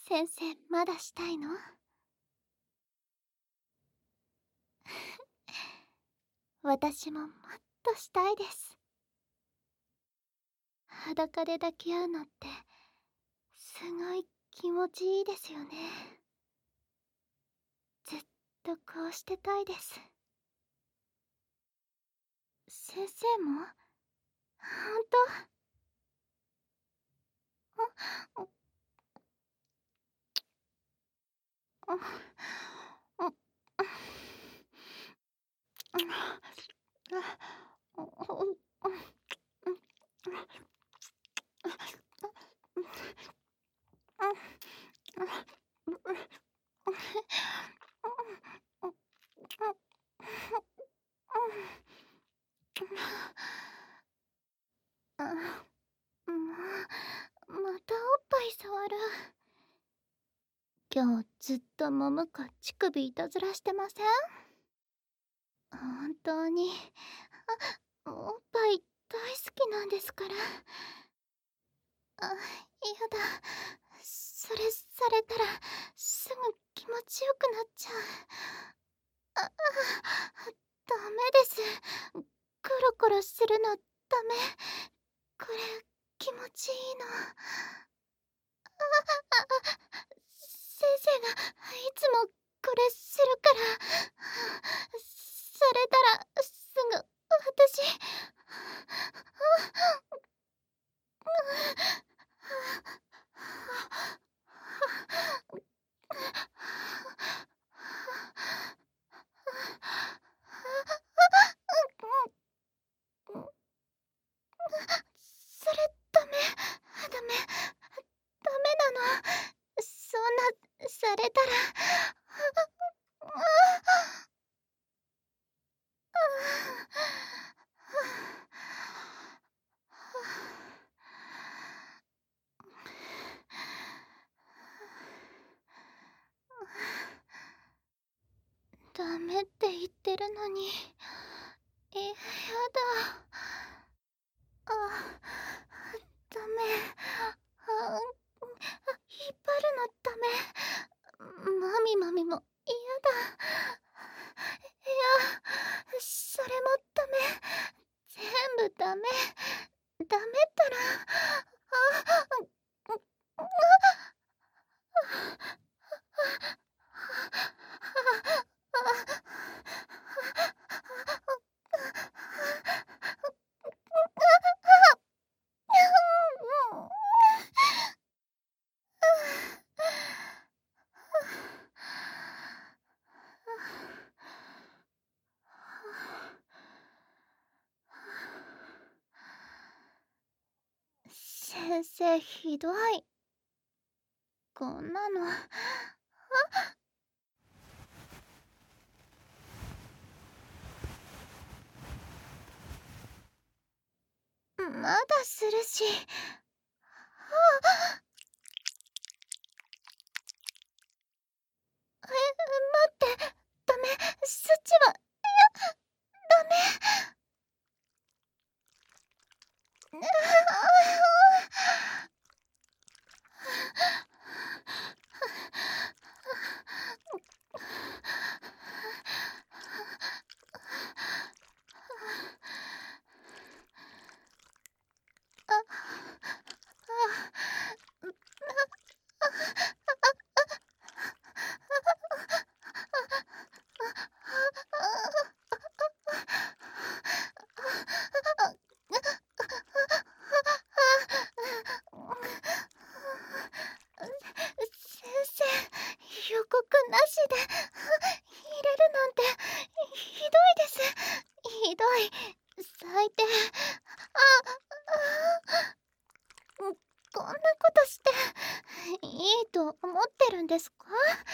先生、まだしたいの？私ももっとしたいです。裸で抱き合うのってすごい気持ちいいですよね。ずっとこうしてたいです。先生もほんと？もう、またおっぱい触る。今日ずっともむか乳首いたずらしてません？本当におっぱい大好きなんですから。やだ。それされたらすぐ気持ちよくなっちゃう。ダメです。コロコロするのダメ。これ気持ちいいの。先生がいつもこれするからされたらすぐ私それダメダメダメなの。そんなされたらダメって言ってるのに。やだ。ダメ。引っ張るのダメ。マミマミも嫌だ。いや、それもダメ。全部ダメ。ダメったら先生ひどい。こんなのまだするし。待って。ダメ。そっちは。ダメ。先生、予告なしで入れるなんてひどいです。ひどい。最低。こんなことしていいと思ってるんですか？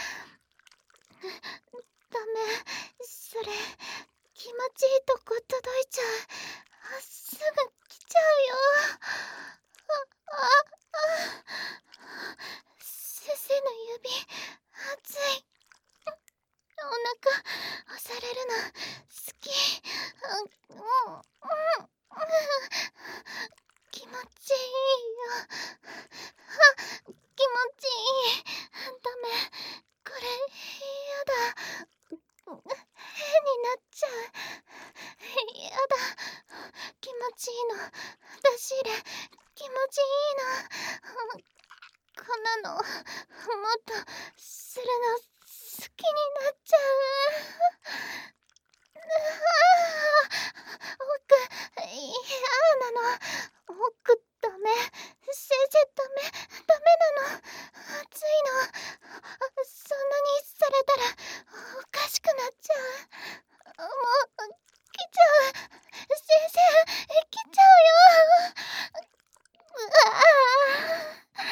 ダメ。それ気持ちいいとこ届いちゃう。すぐ来ちゃうよ。先生の指熱い。お腹押されるの好き。気持ちいいよ。気持ちいい。 なの。もっとするの好きになっちゃう。奥嫌なの。奥ダメ。先生ダメ。ダメなの。熱いの。そんなにされたらおかしくなっちゃう。もう来ちゃう。先生来ちゃうよ。うわ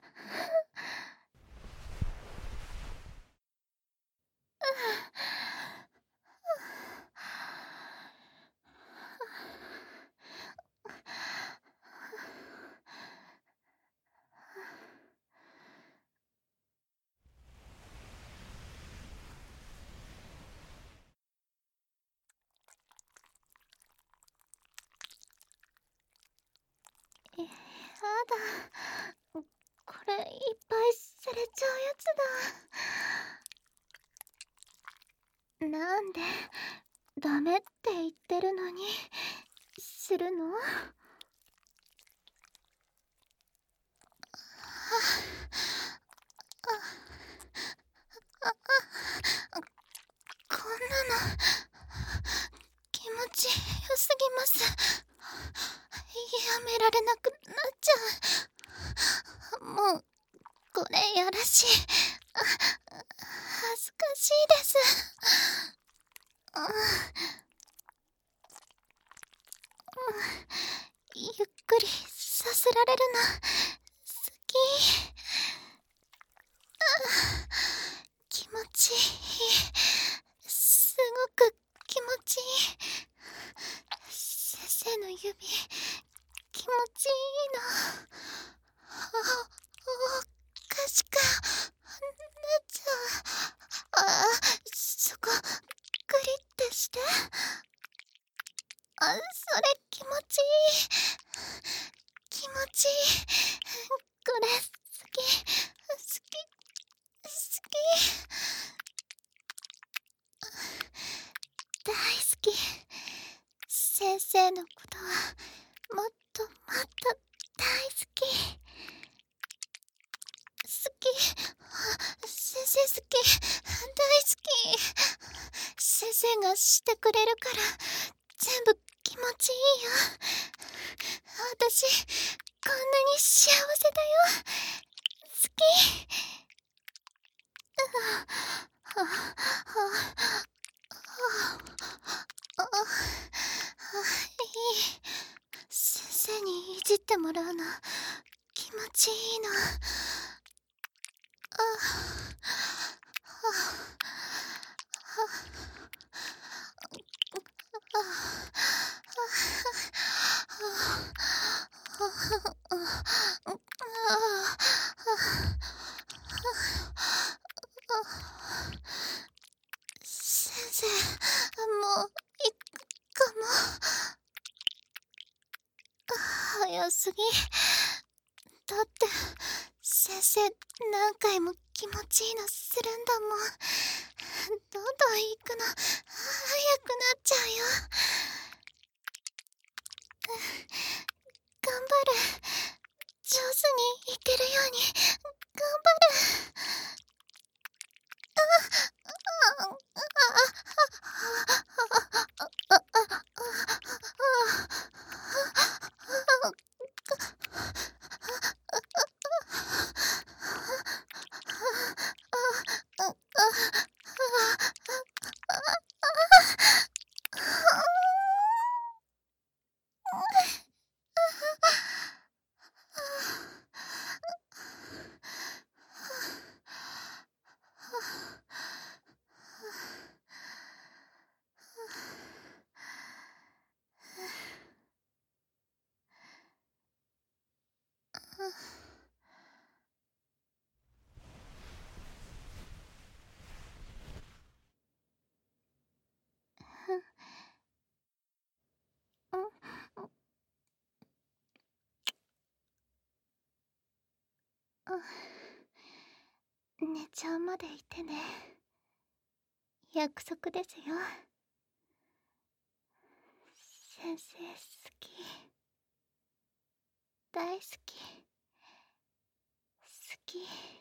やだ。これいっぱいされちゃうやつだ。なんでダメって言ってるのにするの？こんなの気持ちよすぎます。やめられなくなっちゃう。もうこれやらしい。恥ずかしいです。ゆっくりさせられるの好き。気持ちいい。すごく気持ちいい。先生の指気持ちいいの。おかしくなっちゃう。そこクリってして。それ気持ちいい。気持ちいい。これ好き。好き。好き。大好き。先生のことはもっともっと大好き。好き。先生好き。大好き。先生がしてくれるから全部気持ちいいよ。私こんなに幸せだよ。好き。いい。先生にいじってもらうの気持ちいいの。先生、もう行くかも。早すぎ。だって先生何回も気持ちいいのするんだもん。どんどん行くの早くなっちゃうよ。頑張る。上手にいけるように頑張る。寝ちゃうまでいてね。約束ですよ。先生好き。大好き。好き。 き。